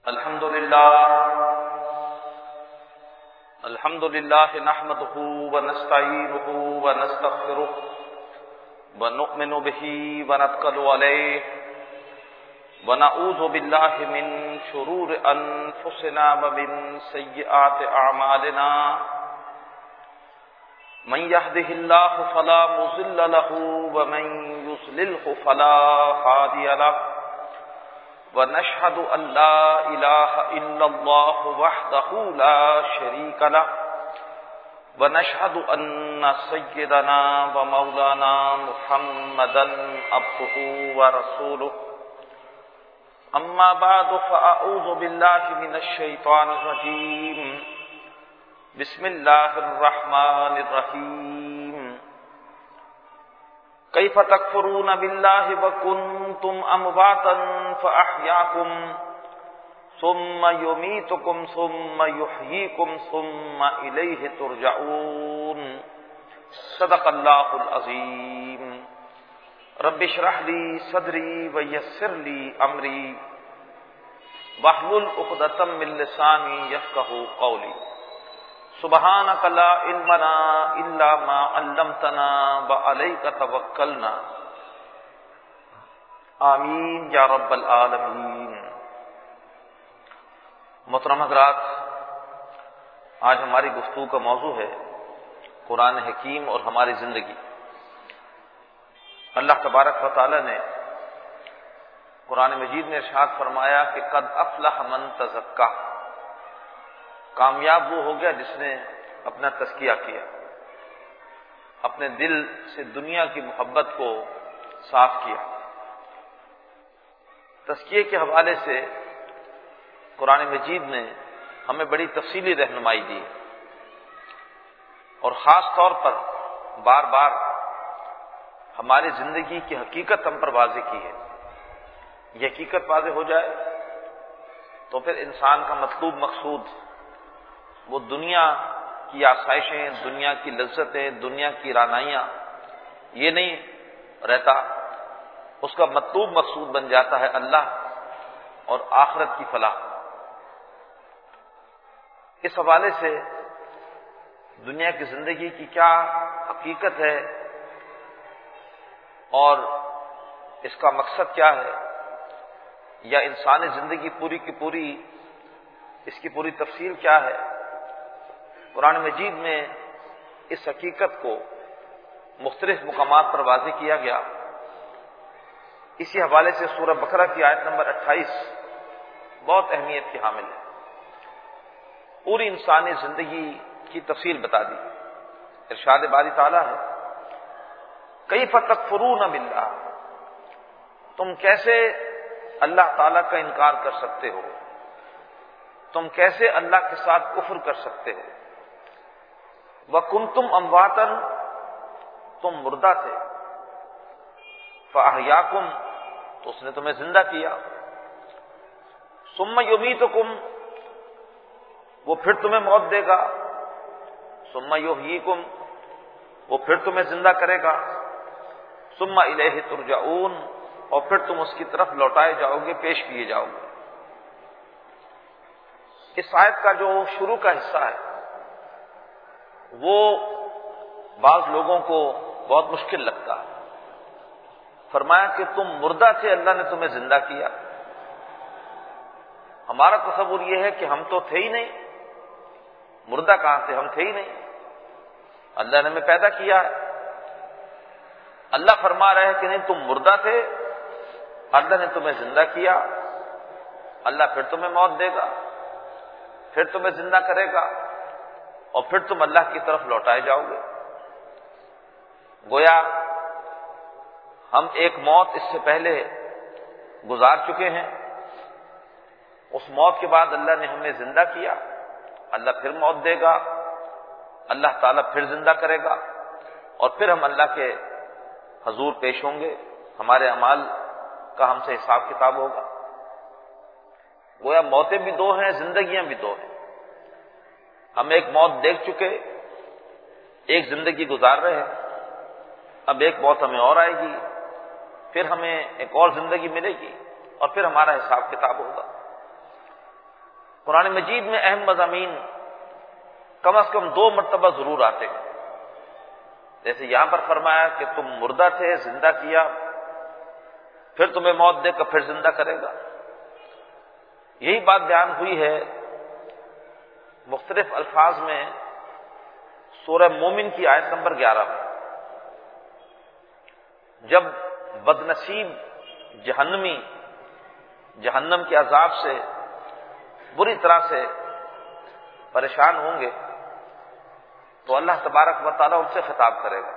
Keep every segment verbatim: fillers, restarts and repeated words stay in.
الحمد لله الحمد لله نحمده ونستعينه ونستغفره ونؤمن به ونتوكل عليه ونعوذ بالله من شرور أنفسنا ومن سيئات أعمالنا من يهده الله فلا مضل له ومن يضلله فلا هادي له ونشهد أن لا إله إلا الله وحده لا شريك له ونشهد أن سيدنا ومولانا محمدا عبده ورسوله أما بعد فأعوذ بالله من الشيطان الرجيم بسم الله الرحمن الرحيم كيف تكفرون بالله وكنتم أمواتا فأحياكم ثم يميتكم ثم يحييكم ثم إليه ترجعون صدق الله العظيم رب اشرح لي صدري ويسر لي أمري واحلل عقدة من لساني يفقهوا قولي سبحانك لا علم لنا إلا ما علمتنا وعليك توكلنا آمین یا رب العالمین۔ محترم حضرات، آج ہماری گفتگو کا موضوع ہے قرآن حکیم اور ہماری زندگی۔ اللہ تبارک و تعالی نے قرآن مجید میں ارشاد فرمایا کہ قد افلح من تزکا، کامیاب وہ ہو گیا جس نے اپنا تزکیہ کیا، اپنے دل سے دنیا کی محبت کو صاف کیا۔ تزکیے کے حوالے سے قرآن مجید نے ہمیں بڑی تفصیلی رہنمائی دی اور خاص طور پر بار بار ہماری زندگی کی حقیقت ہم پر واضح کی ہے۔ یہ حقیقت واضح ہو جائے تو پھر انسان کا مطلوب مقصود وہ دنیا کی آسائشیں، دنیا کی لذتیں، دنیا کی رعنائیاں یہ نہیں رہتا، اس کا مطلوب مقصود بن جاتا ہے اللہ اور آخرت کی فلاح۔ اس حوالے سے دنیا کی زندگی کی کیا حقیقت ہے اور اس کا مقصد کیا ہے، یا انسانی زندگی پوری کی پوری اس کی پوری تفصیل کیا ہے، قرآن مجید میں اس حقیقت کو مختلف مقامات پر واضح کیا گیا۔ اسی حوالے سے سورہ بقرہ کی آیت نمبر اٹھائیس بہت اہمیت کی حامل ہے، پوری انسانی زندگی کی تفصیل بتا دی۔ ارشاد باری تعالیٰ ہے کیف تکفرون باللہ، تم کیسے اللہ تعالیٰ کا انکار کر سکتے ہو، تم کیسے اللہ کے ساتھ کفر کر سکتے ہو۔ وَكُنْتُمْ أَمْوَاتًا، تم مردہ تھے، فَأَحْيَاكُمْ، تو اس نے تمہیں زندہ کیا، ثُمَّ يُمِيتُكُمْ، وہ پھر تمہیں موت دے گا، ثُمَّ يُحْيِيكُمْ، وہ پھر تمہیں زندہ کرے گا، ثُمَّ إِلَيْهِ تُرْجَعُونَ، اور پھر تم اس کی طرف لوٹائے جاؤ گے، پیش کیے جاؤ گے۔ اس آیت کا جو شروع کا حصہ ہے وہ بعض لوگوں کو بہت مشکل لگتا ہے۔ فرمایا کہ تم مردہ تھے، اللہ نے تمہیں زندہ کیا۔ ہمارا تصور یہ ہے کہ ہم تو تھے ہی نہیں، مردہ کہاں تھے، ہم تھے ہی نہیں، اللہ نے ہمیں پیدا کیا ہے۔ اللہ فرما رہے ہیں کہ نہیں، تم مردہ تھے، اللہ نے تمہیں زندہ کیا، اللہ پھر تمہیں موت دے گا، پھر تمہیں زندہ کرے گا، اور پھر تم اللہ کی طرف لوٹائے جاؤ گے۔ گویا ہم ایک موت اس سے پہلے گزار چکے ہیں، اس موت کے بعد اللہ نے ہمیں زندہ کیا، اللہ پھر موت دے گا، اللہ تعالیٰ پھر زندہ کرے گا، اور پھر ہم اللہ کے حضور پیش ہوں گے، ہمارے اعمال کا ہم سے حساب کتاب ہوگا۔ گویا موتیں بھی دو ہیں، زندگیاں بھی دو ہیں۔ ہم ایک موت دیکھ چکے، ایک زندگی گزار رہے ہیں، اب ایک موت ہمیں اور آئے گی، پھر ہمیں ایک اور زندگی ملے گی، اور پھر ہمارا حساب کتاب ہوگا۔ قرآن مجید میں اہم مضامین کم از کم دو مرتبہ ضرور آتے ہیں. جیسے یہاں پر فرمایا کہ تم مردہ تھے، زندہ کیا، پھر تمہیں موت دے کر پھر زندہ کرے گا. یہی بات بیان ہوئی ہے مختلف الفاظ میں سورہ مومن کی آیت نمبر گیارہ میں، جب بدنصیب جہنمی جہنم کے عذاب سے بری طرح سے پریشان ہوں گے تو اللہ تبارک و تعالیٰ ان سے خطاب کرے گا.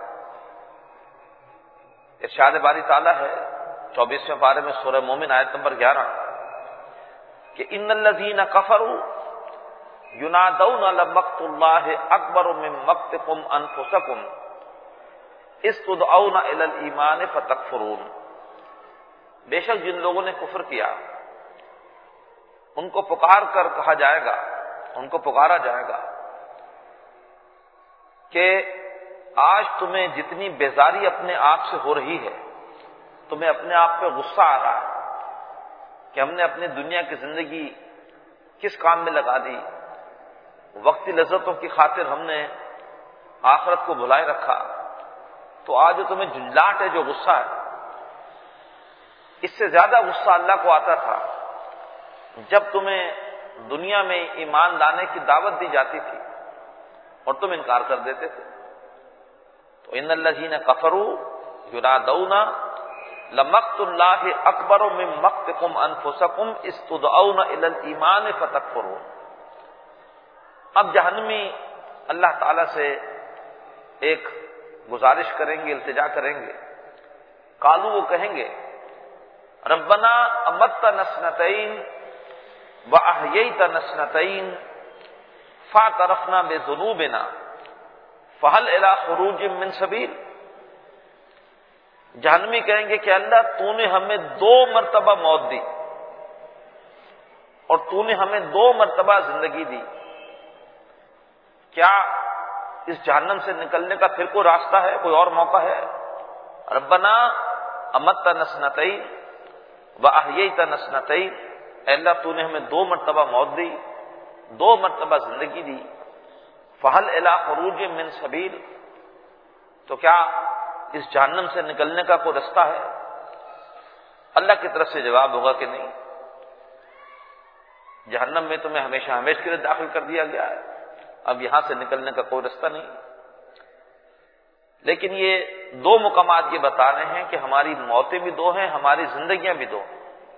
ارشاد باری تعالیٰ ہے چوبیسویں پارے میں سورہ مومن آیت نمبر گیارہ کہ ان الذین کفروا ینادون لمقت اللہ اکبر من مقتکم انفسکم اذ تدعون الی الایمان فتکفرون. بے شک جن لوگوں نے کفر کیا ان کو پکار کر کہا جائے گا، ان کو پکارا جائے گا کہ آج تمہیں جتنی بیزاری اپنے آپ سے ہو رہی ہے، تمہیں اپنے آپ پہ غصہ آ رہا ہے کہ ہم نے اپنی دنیا کی زندگی کس کام میں لگا دی، وقتی لذتوں کی خاطر ہم نے آخرت کو بھلائے رکھا، تو آج جو تمہیں جھنجھلاہٹ ہے، جو غصہ ہے، اس سے زیادہ غصہ اللہ کو آتا تھا جب تمہیں دنیا میں ایمان لانے کی دعوت دی جاتی تھی اور تم انکار کر دیتے تھے. تو ان الذین کفروا ینادون لمقت اللہ اکبر من مقتکم انفسکم اذ تدعون الی الایمان فتکفرون. اب جہنمی اللہ تعالی سے ایک گزارش کریں گے، التجا کریں گے. قالوا، وہ کہیں گے ربنا امتنا سنتین واحییتنا سنتین فاعترفنا بذنوبنا فہل الی خروج من سبیل. جہنمی کہیں گے کہ اللہ تو نے ہمیں دو مرتبہ موت دی اور تو نے ہمیں دو مرتبہ زندگی دی، کیا اس جہنم سے نکلنے کا پھر کوئی راستہ ہے، کوئی اور موقع ہے؟ ربنا امتنا سنتین واحییتنا سنتین، اے اللہ تو نے ہمیں دو مرتبہ موت دی، دو مرتبہ زندگی دی. فہل الی خروج من سبیل، تو کیا اس جہنم سے نکلنے کا کوئی رستہ ہے؟ اللہ کی طرف سے جواب ہوگا کہ نہیں، جہنم میں تمہیں ہمیشہ ہمیشہ کے لیے داخل کر دیا گیا ہے، اب یہاں سے نکلنے کا کوئی رستہ نہیں. لیکن یہ دو مقامات یہ بتا رہے ہیں کہ ہماری موتیں بھی دو ہیں، ہماری زندگیاں بھی دو.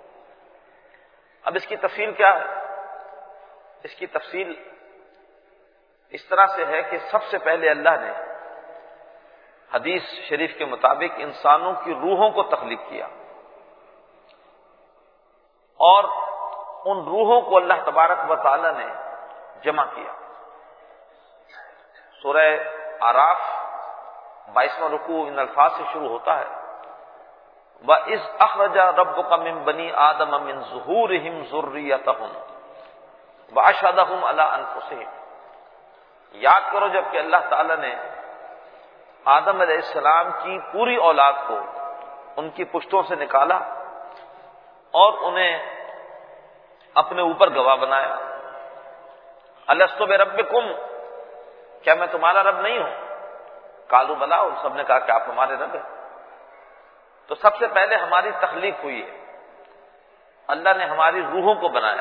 اب اس کی تفصیل کیا ہے؟ اس کی تفصیل اس طرح سے ہے کہ سب سے پہلے اللہ نے حدیث شریف کے مطابق انسانوں کی روحوں کو تخلیق کیا اور ان روحوں کو اللہ تبارک و تعالی نے جمع کیا. سورہ اعراف بائیسواں رکوع ان الفاظ سے شروع ہوتا ہے وَإِذْ أَخْرَجَ رَبُّكَ مِنْ بَنِي آدَمَ مِنْ ظُهُورِهِمْ ذُرِّيَّتَهُمْ وَأَشْهَدَهُمْ عَلَىٰ أَنفُسِهِمْ. یاد کرو جب کہ اللہ تعالی نے آدم علیہ السلام کی پوری اولاد کو ان کی پشتوں سے نکالا اور انہیں اپنے اوپر گواہ بنایا. أَلَسْتُ بِرَبِّكُمْ، کیا میں تمہارا رب نہیں ہوں؟ قالوا بلا، ان سب نے کہا کہ آپ ہمارے رب ہیں. تو سب سے پہلے ہماری تخلیق ہوئی ہے، اللہ نے ہماری روحوں کو بنایا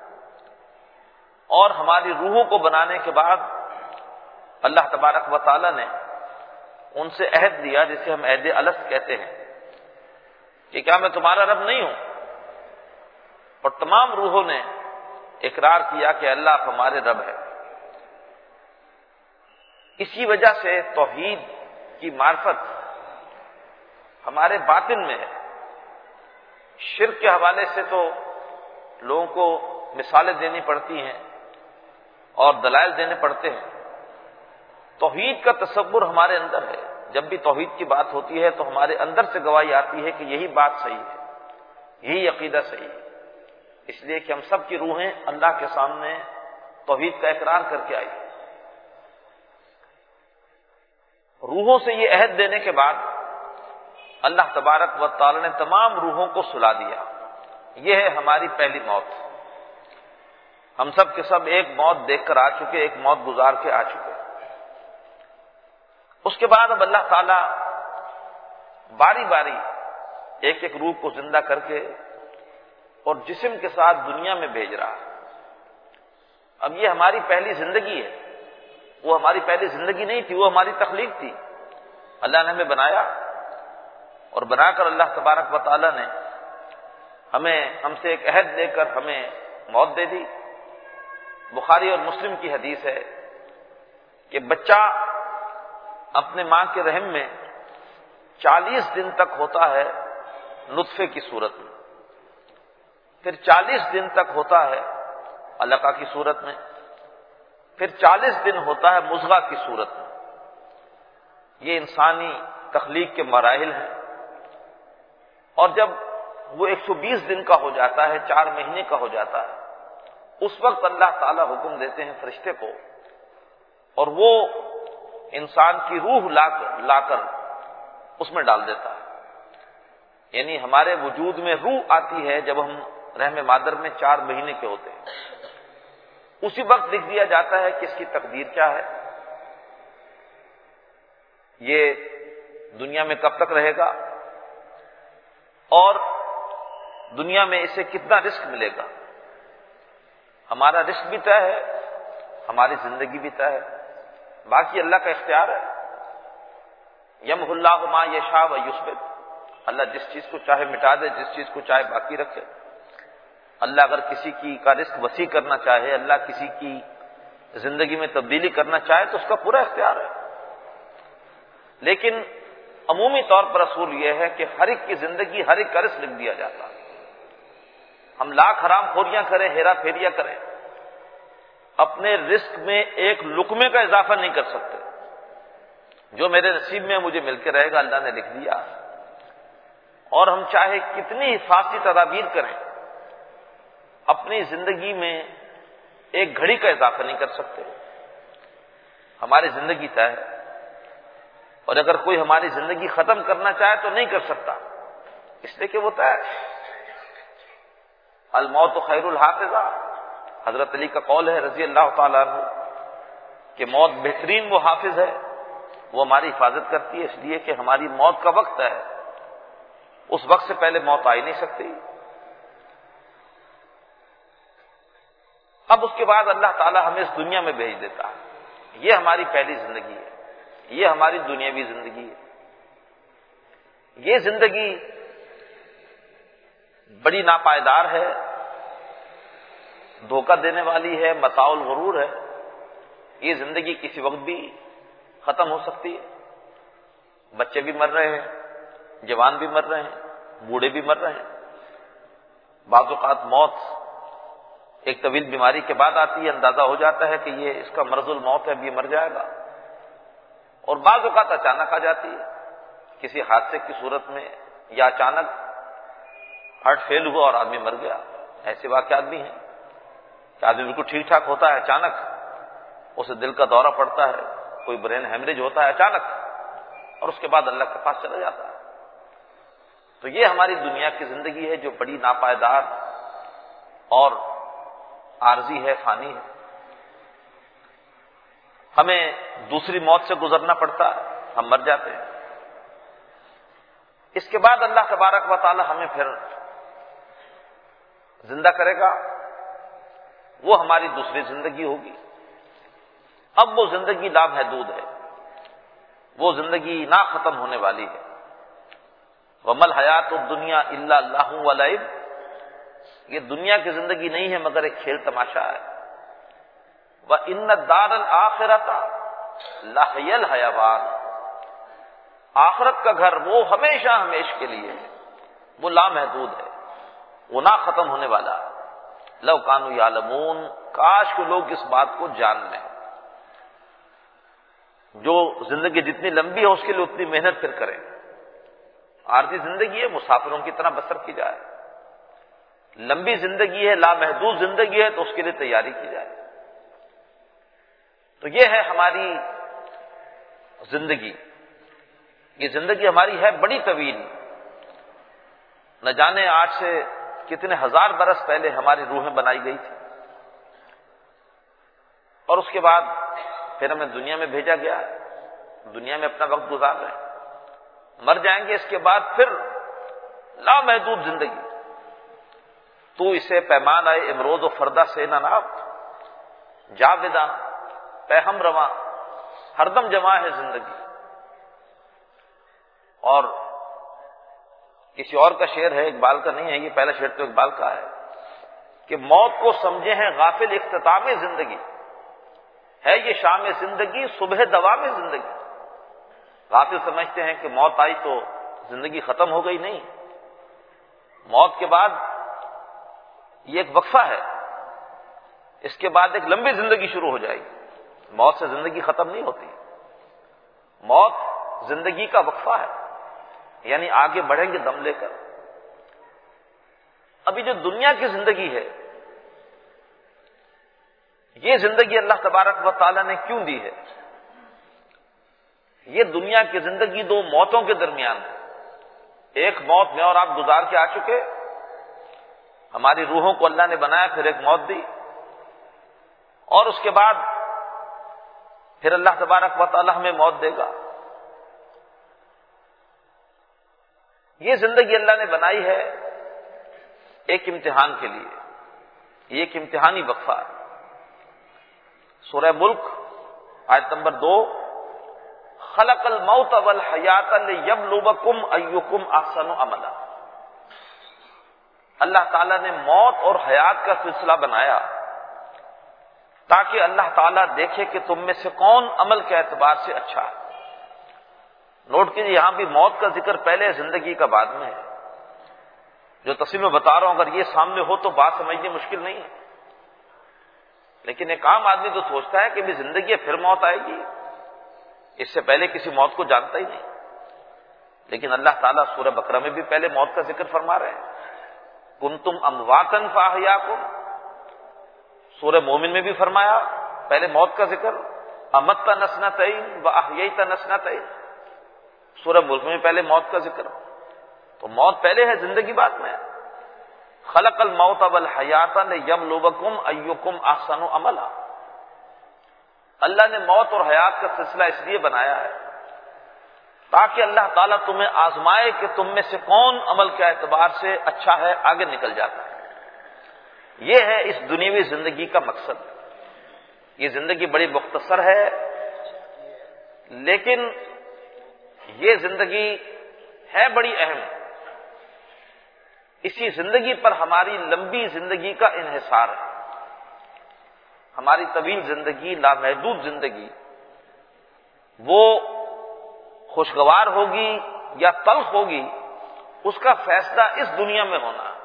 اور ہماری روحوں کو بنانے کے بعد اللہ تبارک و تعالی نے ان سے عہد لیا جسے ہم عہد الست کہتے ہیں کہ کیا میں تمہارا رب نہیں ہوں، اور تمام روحوں نے اقرار کیا کہ اللہ آپ ہمارے رب ہے. اسی وجہ سے توحید کی معرفت ہمارے باطن میں ہے. شرک کے حوالے سے تو لوگوں کو مثالیں دینی پڑتی ہیں اور دلائل دینے پڑتے ہیں. توحید کا تصور ہمارے اندر ہے. جب بھی توحید کی بات ہوتی ہے تو ہمارے اندر سے گواہی آتی ہے کہ یہی بات صحیح ہے، یہی عقیدہ صحیح ہے. اس لیے کہ ہم سب کی روحیں اللہ کے سامنے توحید کا اقرار کر کے آئی. روحوں سے یہ عہد دینے کے بعد اللہ تبارک و تعالی نے تمام روحوں کو سلا دیا. یہ ہے ہماری پہلی موت. ہم سب کے سب ایک موت دیکھ کر آ چکے، ایک موت گزار کے آ چکے۔ اس کے بعد اب اللہ تعالی باری باری ایک ایک روح کو زندہ کر کے اور جسم کے ساتھ دنیا میں بھیج رہا ہے۔ اب یہ ہماری پہلی زندگی ہے، وہ ہماری پہلی زندگی نہیں تھی، وہ ہماری تخلیق تھی۔ اللہ نے ہمیں بنایا اور بنا کر اللہ تبارک و تعالی نے ہمیں ہم سے ایک عہد لے کر ہمیں موت دے دی۔ بخاری اور مسلم کی حدیث ہے کہ بچہ اپنے ماں کے رحم میں چالیس دن تک ہوتا ہے نطفے کی صورت میں، پھر چالیس دن تک ہوتا ہے علقہ کی صورت میں، پھر چالیس دن ہوتا ہے مضغہ کی صورت میں۔ یہ انسانی تخلیق کے مراحل ہیں، اور جب وہ ایک سو بیس دن کا ہو جاتا ہے، چار مہینے کا ہو جاتا ہے، اس وقت اللہ تعالیٰ حکم دیتے ہیں فرشتے کو، اور وہ انسان کی روح لا کر لا کر اس میں ڈال دیتا ہے۔ یعنی ہمارے وجود میں روح آتی ہے جب ہم رحم مادر میں چار مہینے کے ہوتے ہیں، اسی وقت لکھ دیا جاتا ہے کہ اس کی تقدیر کیا ہے، یہ دنیا میں کب تک رہے گا، اور دنیا میں اسے کتنا رزق ملے گا۔ ہمارا رزق بھی طے ہے، ہماری زندگی بھی طے ہے، باقی اللہ کا اختیار ہے۔ یمحو اللہ ما یشاء و یثبت، اللہ جس چیز کو چاہے مٹا دے، جس چیز کو چاہے باقی رکھے۔ اللہ اگر کسی کی کا رزق وسیع کرنا چاہے، اللہ کسی کی زندگی میں تبدیلی کرنا چاہے تو اس کا پورا اختیار ہے۔ لیکن عمومی طور پر اصول یہ ہے کہ ہر ایک کی زندگی، ہر ایک کا رزق لکھ دیا جاتا ہے۔ ہم لاکھ حرام خوریاں کریں، ہیرا پھیریاں کریں، اپنے رزق میں ایک لقمے کا اضافہ نہیں کر سکتے۔ جو میرے نصیب میں مجھے مل کے رہے گا اللہ نے لکھ دیا، اور ہم چاہے کتنی حفاظتی تدابیر کریں، اپنی زندگی میں ایک گھڑی کا اضافہ نہیں کر سکتے۔ ہماری زندگی طے ہے، اور اگر کوئی ہماری زندگی ختم کرنا چاہے تو نہیں کر سکتا، اس لیے کہ وہ طے ہے۔ الموت خیر الحافظہ، حضرت علی کا قول ہے رضی اللہ تعالیٰ عنہ کہ موت بہترین وہ حافظ ہے، وہ ہماری حفاظت کرتی ہے، اس لیے کہ ہماری موت کا وقت ہے، اس وقت سے پہلے موت آ ہی نہیں سکتی۔ اب اس کے بعد اللہ تعالیٰ ہمیں اس دنیا میں بھیج دیتا ہے۔ یہ ہماری پہلی زندگی ہے، یہ ہماری دنیاوی زندگی ہے۔ یہ زندگی بڑی ناپائیدار ہے، دھوکہ دینے والی ہے، متاع الغرور ہے۔ یہ زندگی کسی وقت بھی ختم ہو سکتی ہے۔ بچے بھی مر رہے ہیں، جوان بھی مر رہے ہیں، بوڑھے بھی مر رہے ہیں۔ بعض اوقات موت ایک طویل بیماری کے بعد آتی ہے، اندازہ ہو جاتا ہے کہ یہ اس کا مرض الموت ہے، اب یہ مر جائے گا، اور بعض اوقات اچانک آ جاتی ہے کسی حادثے کی صورت میں، یا اچانک ہارٹ فیل ہوا اور آدمی مر گیا۔ ایسے واقعات بھی ہیں کہ آدمی بالکل ٹھیک ٹھاک ہوتا ہے، اچانک اسے دل کا دورہ پڑتا ہے، کوئی برین ہیمریج ہوتا ہے اچانک، اور اس کے بعد اللہ کے پاس چلا جاتا ہے۔ تو یہ ہماری دنیا کی زندگی ہے جو بڑی ناپائیدار اور عارضی ہے، فانی ہے۔ ہمیں دوسری موت سے گزرنا پڑتا ہے، ہم مر جاتے ہیں۔ اس کے بعد اللہ تبارک و تعالی ہمیں پھر زندہ کرے گا، وہ ہماری دوسری زندگی ہوگی۔ اب وہ زندگی لامحدود ہے، وہ زندگی نہ ختم ہونے والی ہے۔ وَمَا الْحَيَاةُ الدُّنْيَا إِلَّا لَهْوٌ وَلَعِبٌ، یہ دنیا کی زندگی نہیں ہے مگر ایک کھیل تماشا ہے۔ وَإِنَّ الدَّارَ الْآخِرَةَ لَهِيَ الْحَيَوَانُ، آخرت کا گھر وہ ہمیشہ ہمیش کے لیے ہے، وہ لامحدود ہے، وہ نہ ختم ہونے والا ہے۔ لَوْ كَانُوا يَعْلَمُونَ، کاش کہ لوگ اس بات کو جان لیں۔ جو زندگی جتنی لمبی ہے اس کے لیے اتنی محنت پھر کریں۔ عارضی زندگی ہے، مسافروں کی طرح بسر کی جائے۔ لمبی زندگی ہے، لامحدود زندگی ہے، تو اس کے لیے تیاری کی جائے۔ تو یہ ہے ہماری زندگی۔ یہ زندگی ہماری ہے بڑی طویل، نہ جانے آج سے کتنے ہزار برس پہلے ہماری روحیں بنائی گئی تھی، اور اس کے بعد پھر ہمیں دنیا میں بھیجا گیا ہے، دنیا میں اپنا وقت گزار رہے ہیں، مر جائیں گے، اس کے بعد پھر لامحدود زندگی۔ تو اسے پیمان آئے امروز و فردہ سے نہ ناپ، جاویداں پہ ہم رواں، ہر دم جمع ہے زندگی۔ اور کسی اور کا شعر ہے، اقبال کا نہیں ہے، یہ پہلا شعر تو اقبال کا ہے کہ موت کو سمجھے ہیں غافل اختتام زندگی، ہے یہ شام زندگی صبح دوام زندگی۔ غافل سمجھتے ہیں کہ موت آئی تو زندگی ختم ہو گئی، نہیں، موت کے بعد یہ ایک وقفہ ہے، اس کے بعد ایک لمبی زندگی شروع ہو جائے گی۔ موت سے زندگی ختم نہیں ہوتی، موت زندگی کا وقفہ ہے، یعنی آگے بڑھیں گے دم لے کر۔ ابھی جو دنیا کی زندگی ہے، یہ زندگی اللہ تبارک و تعالیٰ نے کیوں دی ہے؟ یہ دنیا کی زندگی دو موتوں کے درمیان ہے۔ ایک موت میں اور آپ گزار کے آ چکے، ہماری روحوں کو اللہ نے بنایا، پھر ایک موت دی، اور اس کے بعد پھر اللہ تبارک و تعالیٰ ہمیں موت دے گا۔ یہ زندگی اللہ نے بنائی ہے ایک امتحان کے لیے، یہ ایک امتحانی وقفہ ہے۔ سورہ ملک آیت نمبر دو، خلق الموت والحیات لیبلوکم ایکم احسن عملا۔ اللہ تعالیٰ نے موت اور حیات کا سلسلہ بنایا تاکہ اللہ تعالیٰ دیکھے کہ تم میں سے کون عمل کے اعتبار سے اچھا ہے۔ نوٹ کیجیے، یہاں بھی موت کا ذکر پہلے ہے، زندگی کا بعد میں ہے۔ جو تفصیل میں بتا رہا ہوں اگر یہ سامنے ہو تو بات سمجھنی مشکل نہیں ہے، لیکن ایک عام آدمی تو سوچتا ہے کہ بھی زندگی ہے پھر موت آئے گی، اس سے پہلے کسی موت کو جانتا ہی نہیں۔ لیکن اللہ تعالیٰ سورہ بقرہ میں بھی پہلے موت کا ذکر فرما رہے ہیں، کنتم امواتن فاحیاکم۔ سورہ مومن میں بھی فرمایا پہلے موت کا ذکر، امت نسنتین واحییت نسنتین۔ سورہ ملک میں پہلے موت کا ذکر، تو موت پہلے ہے، زندگی بعد میں ہے۔ خلق الموت والحیات لیبلوکم ایکم احسن عملا۔ اللہ نے موت اور حیات کا سلسلہ اس لیے بنایا ہے تاکہ اللہ تعالیٰ تمہیں آزمائے کہ تم میں سے کون عمل کے اعتبار سے اچھا ہے، آگے نکل جاتا ہے۔ یہ ہے اس دنیاوی زندگی کا مقصد۔ یہ زندگی بڑی مختصر ہے، لیکن یہ زندگی ہے بڑی اہم۔ اسی زندگی پر ہماری لمبی زندگی کا انحصار ہے۔ ہماری طویل زندگی، لامحدود زندگی، وہ خوشگوار ہوگی یا تلخ ہوگی، اس کا فیصلہ اس دنیا میں ہونا ہے۔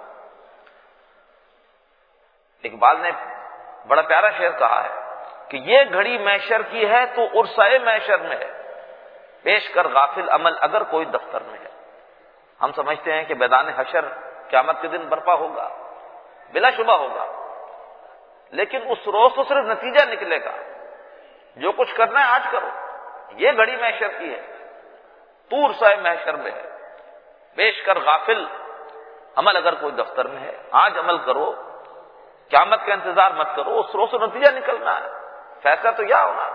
اقبال نے بڑا پیارا شعر کہا ہے کہ یہ گھڑی محشر کی ہے تو عرصۂ محشر میں ہے، پیش کر غافل عمل اگر کوئی دفتر میں ہے۔ ہم سمجھتے ہیں کہ میدان حشر قیامت کے دن برپا ہوگا، بلا شبہ ہوگا، لیکن اس روز تو صرف نتیجہ نکلے گا، جو کچھ کرنا ہے آج کرو۔ یہ گھڑی محشر کی ہے تو عرصۂ محشر میں ہے، پیش کر غافل عمل اگر کوئی دفتر میں ہے۔ آج عمل کرو، قیامت کا انتظار مت کرو، اس روز سے نتیجہ نکلنا ہے، فیصلہ تو یا ہونا۔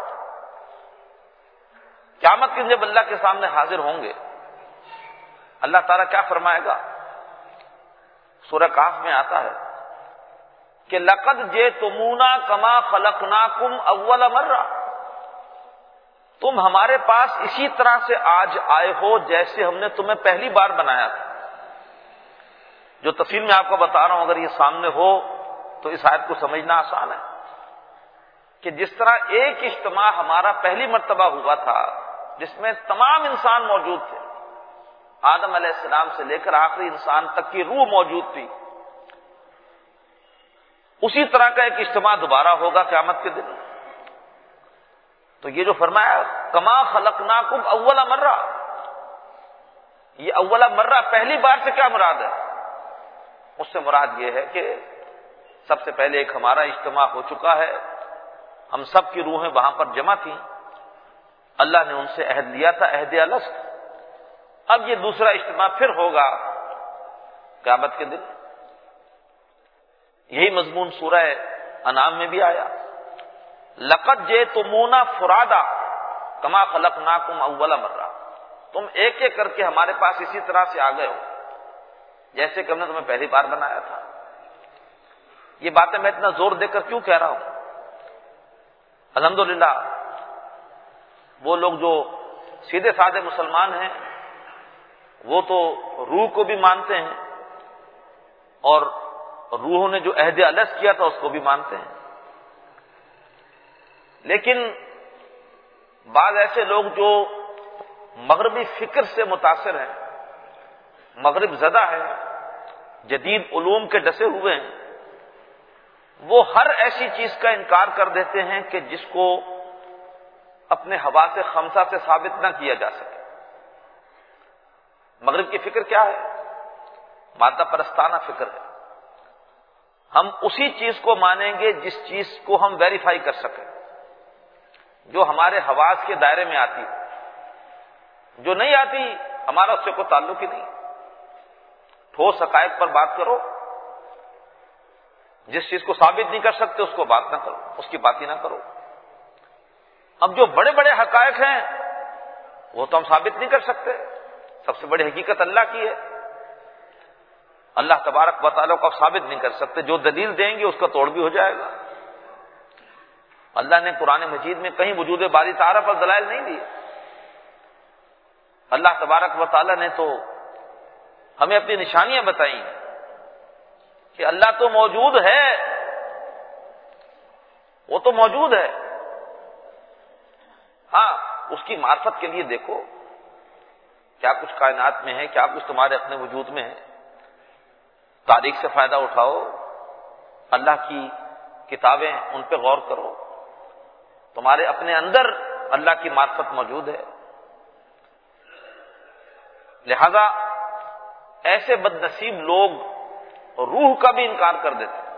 قیامت کے دن جب اللہ کے سامنے حاضر ہوں گے، اللہ تعالیٰ کیا فرمائے گا؟ سورہ کہف میں آتا ہے کہ لقد جئتمونا کما خلقناکم اول مرہ، تم ہمارے پاس اسی طرح سے آج آئے ہو جیسے ہم نے تمہیں پہلی بار بنایا تھا۔ جو تفصیل میں آپ کو بتا رہا ہوں اگر یہ سامنے ہو تو اس آیت کو سمجھنا آسان ہے کہ جس طرح ایک اجتماع ہمارا پہلی مرتبہ ہوا تھا جس میں تمام انسان موجود تھے، آدم علیہ السلام سے لے کر آخری انسان تک کی روح موجود تھی، اسی طرح کا ایک اجتماع دوبارہ ہوگا قیامت کے دن۔ تو یہ جو فرمایا کما خلقناکم اول مرہ، یہ اول مرہ پہلی بار سے کیا مراد ہے؟ اس سے مراد یہ ہے کہ سب سے پہلے ایک ہمارا اجتماع ہو چکا ہے، ہم سب کی روحیں وہاں پر جمع تھیں، اللہ نے ان سے عہد لیا تھا، عہد الست۔ اب یہ دوسرا اجتماع پھر ہوگا قیامت کے دن۔ یہی مضمون سورہ انعام میں بھی آیا لقد جئتمونا فرادا کما خلقناکم اول مرہ، تم ایک ایک کر کے ہمارے پاس اسی طرح سے آ گئے ہو جیسے کہ ہم نے تمہیں پہلی بار بنایا تھا۔ یہ باتیں میں اتنا زور دے کر کیوں کہہ رہا ہوں؟ الحمدللہ وہ لوگ جو سیدھے سادے مسلمان ہیں وہ تو روح کو بھی مانتے ہیں اور روحوں نے جو عہد الست کیا تھا اس کو بھی مانتے ہیں، لیکن بعض ایسے لوگ جو مغربی فکر سے متاثر ہیں، مغرب زدہ ہیں، جدید علوم کے ڈسے ہوئے ہیں، وہ ہر ایسی چیز کا انکار کر دیتے ہیں کہ جس کو اپنے حواس خمسہ سے ثابت نہ کیا جا سکے۔ مغرب کی فکر کیا ہے؟ مادہ پرستانہ فکر ہے۔ ہم اسی چیز کو مانیں گے جس چیز کو ہم ویریفائی کر سکیں، جو ہمارے حواس کے دائرے میں آتی ہے، جو نہیں آتی ہمارا اس سے کوئی تعلق ہی نہیں۔ ٹھوس حقائق پر بات کرو، جس چیز کو ثابت نہیں کر سکتے اس کو بات نہ کرو، اس کی بات ہی نہ کرو۔ اب جو بڑے بڑے حقائق ہیں وہ تو ہم ثابت نہیں کر سکتے، سب سے بڑی حقیقت اللہ کی ہے، اللہ تبارک و تعالیٰ کو آپ ثابت نہیں کر سکتے، جو دلیل دیں گے اس کا توڑ بھی ہو جائے گا۔ اللہ نے قرآن مجید میں کہیں وجود باری تعاریٰ پر دلائل نہیں دیے۔ اللہ تبارک و تعالیٰ نے تو ہمیں اپنی نشانیاں بتائیں کہ اللہ تو موجود ہے، وہ تو موجود ہے، ہاں اس کی معرفت کے لیے دیکھو کیا کچھ کائنات میں ہے، کیا کچھ تمہارے اپنے وجود میں ہے، تاریخ سے فائدہ اٹھاؤ، اللہ کی کتابیں ان پہ غور کرو، تمہارے اپنے اندر اللہ کی معرفت موجود ہے۔ لہذا ایسے بد نصیب لوگ روح کا بھی انکار کر دیتے ہیں،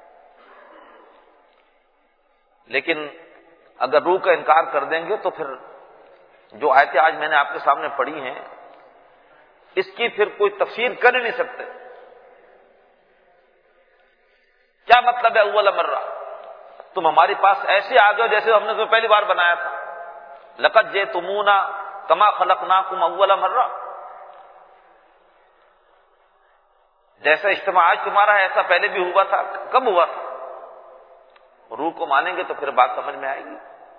لیکن اگر روح کا انکار کر دیں گے تو پھر جو آیتیں آج میں نے آپ کے سامنے پڑھی ہیں اس کی پھر کوئی تفسیر کر ہی نہیں سکتے۔ کیا مطلب ہے اول مرہ؟ تم ہمارے پاس ایسے آ گئے جیسے ہم نے تمہیں پہلی بار بنایا تھا۔ لقد جئتمونا کما خلقناکم اول مرہ، جیسا اجتماع آج تمہارا ہے ایسا پہلے بھی ہوا تھا۔ کب ہوا تھا؟ روح کو مانیں گے تو پھر بات سمجھ میں آئے گی۔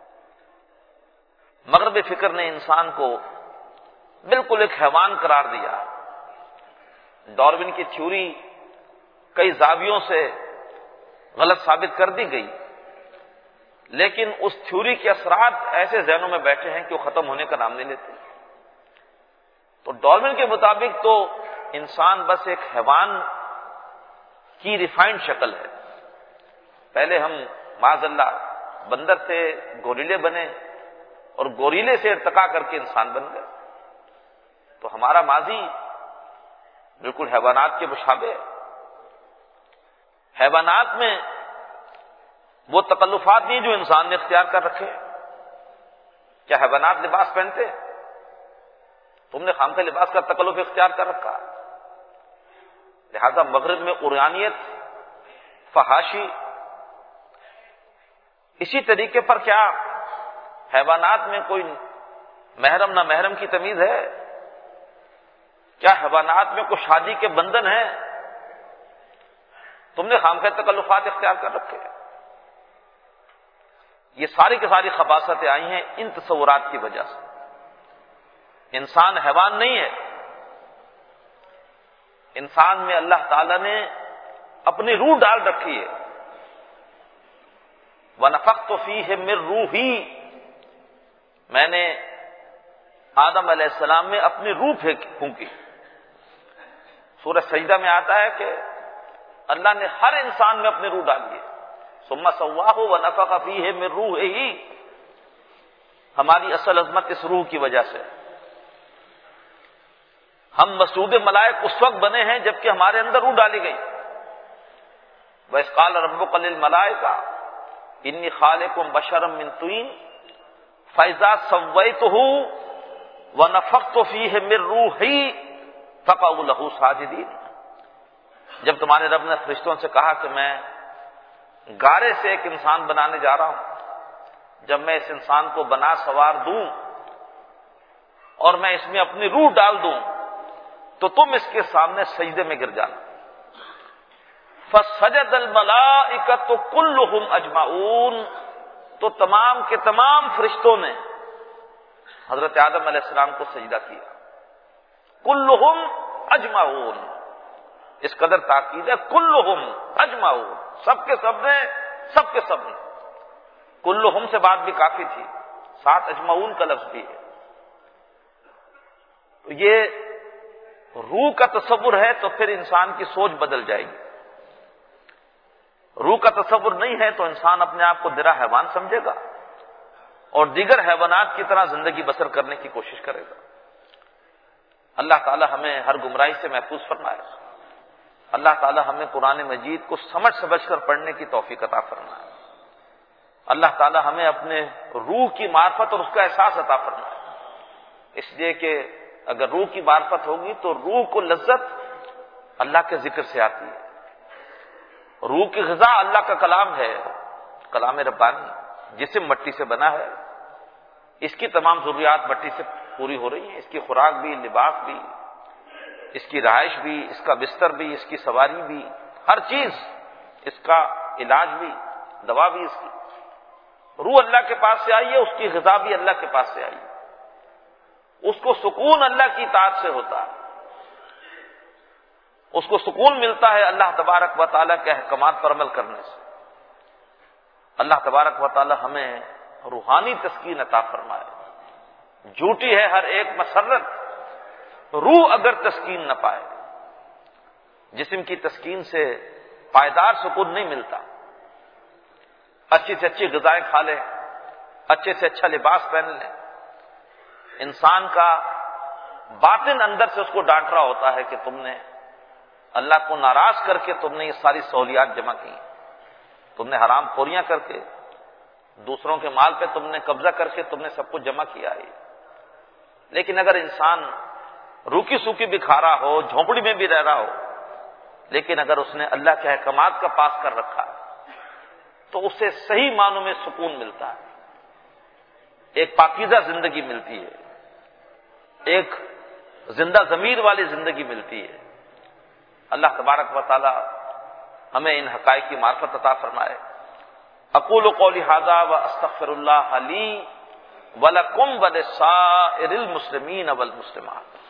مغربی فکر نے انسان کو بالکل ایک حیوان قرار دیا۔ ڈارون کی تھیوری کئی زاویوں سے غلط ثابت کر دی گئی، لیکن اس تھیوری کے اثرات ایسے ذہنوں میں بیٹھے ہیں کہ وہ ختم ہونے کا نام نہیں لیتے۔ تو ڈارون کے مطابق تو انسان بس ایک حیوان کی ریفائنڈ شکل ہے۔ پہلے ہم معاذ اللہ بندر سے گوریلے بنے اور گوریلے سے ارتقا کر کے انسان بن گئے، تو ہمارا ماضی بالکل حیوانات کے مشابہ ہے۔ حیوانات میں وہ تکلفات نہیں جو انسان نے اختیار کر رکھے۔ کیا حیوانات لباس پہنتے ہیں؟ تم نے خام کا لباس کا تکلف اختیار کر رکھا۔ لہذا مغرب میں عریانیت، فحاشی، اسی طریقے پر کیا حیوانات میں کوئی محرم نہ محرم کی تمیز ہے؟ کیا حیوانات میں کوئی شادی کے بندھن ہیں؟ تم نے خامخواہ تکلفات اختیار کر رکھے۔ یہ ساری کی ساری خباثتیں آئی ہیں ان تصورات کی وجہ سے۔ انسان حیوان نہیں ہے، انسان میں اللہ تعالی نے اپنی روح ڈال رکھی ہے۔ وَنَفَخْتُ فِيهِ مِن رُوحِي، میں نے آدم علیہ السلام میں اپنی روح پھونکی۔ سورہ سجدہ میں آتا ہے کہ اللہ نے ہر انسان میں اپنی روح ڈال دی۔ ثُمَّ سَوَّاهُ وَنَفَخَ فِيهِ مِن رُوحِهِ، ہماری اصل عظمت اس روح کی وجہ سے۔ ہم مسعود ملائک اس وقت بنے ہیں جبکہ ہمارے اندر روح ڈالی گئی۔ وَإِذْ قَالَ رَبُّكَ لِلْمَلَائِكَةِ إِنِّي خَالِقٌ بَشَرًا مِّن طِينٍ فَإِذَا سَوَّيْتُهُ وَنَفَخْتُ فِيهِ مِن رُوحِي فَقَعُوا لَهُ سَاجِدِينَ، جب تمہارے رب نے فرشتوں سے کہا کہ میں گارے سے ایک انسان بنانے جا رہا ہوں جب میں اس انسان کو بنا سوار دوں اور میں اس میں اپنی روح ڈال دوں تو تم اس کے سامنے سجدے میں گر جانا۔ فَسَجَدَ الْمَلَائِكَةُ كُلُّهُمْ أَجْمَعُونَ، تو تمام کے تمام فرشتوں نے حضرت آدم علیہ السلام کو سجدہ کیا۔ کلہم اجمعون، اس قدر تاکید ہے، کلہم اجمعون، سب کے سب نے، سب کے سب نے۔ کلہم سے بات بھی کافی تھی، ساتھ اجمعون کا لفظ بھی ہے۔ تو یہ روح کا تصور ہے تو پھر انسان کی سوچ بدل جائے گی۔ روح کا تصور نہیں ہے تو انسان اپنے آپ کو درا حیوان سمجھے گا اور دیگر حیوانات کی طرح زندگی بسر کرنے کی کوشش کرے گا۔ اللہ تعالی ہمیں ہر گمراہی سے محفوظ فرمائے۔ اللہ تعالی ہمیں قرآن مجید کو سمجھ سمجھ کر پڑھنے کی توفیق عطا فرمائے۔ اللہ تعالی ہمیں اپنے روح کی معرفت اور اس کا احساس عطا فرمائے، اس لیے کہ اگر روح کی معرفت ہوگی تو روح کو لذت اللہ کے ذکر سے آتی ہے۔ روح کی غذا اللہ کا کلام ہے، کلام ربانی، جسم مٹی سے بنا ہے، اس کی تمام ضروریات مٹی سے پوری ہو رہی ہیں، اس کی خوراک بھی، لباس بھی، اس کی رہائش بھی، اس کا بستر بھی، اس کی سواری بھی، ہر چیز، اس کا علاج بھی، دوا بھی اس کی۔ روح اللہ کے پاس سے آئی ہے، اس کی غذا بھی اللہ کے پاس سے آئی ہے، اس کو سکون اللہ کی اطاعت سے ہوتا ہے، اس کو سکون ملتا ہے اللہ تبارک و تعالیٰ کے احکامات پر عمل کرنے سے۔ اللہ تبارک و تعالیٰ ہمیں روحانی تسکین عطا فرمائے۔ جھوٹی ہے ہر ایک مسرت، روح اگر تسکین نہ پائے، جسم کی تسکین سے پائیدار سکون نہیں ملتا۔ اچھی سے اچھی غذائیں کھا لیں، اچھے سے اچھا لباس پہن لیں، انسان کا باطن اندر سے اس کو ڈانٹ رہا ہوتا ہے کہ تم نے اللہ کو ناراض کر کے تم نے یہ ساری سہولیات جمع کی، تم نے حرام خوریاں کر کے، دوسروں کے مال پہ تم نے قبضہ کر کے تم نے سب کچھ جمع کیا ہے۔ لیکن اگر انسان روکی سوکی بھی کھا رہا ہو، جھونپڑی میں بھی رہ رہا ہو، لیکن اگر اس نے اللہ کے احکامات کا پاس کر رکھا تو اسے صحیح معنوں میں سکون ملتا ہے، ایک پاکیزہ زندگی ملتی ہے، ایک زندہ ضمیر والی زندگی ملتی ہے۔ اللہ تبارک و تعالی ہمیں ان حقائق کی معرفت عطا فرمائے۔ اقول قولی ھذا واستغفر اللہ لی ولکم ولسائر المسلمین والمسلمات۔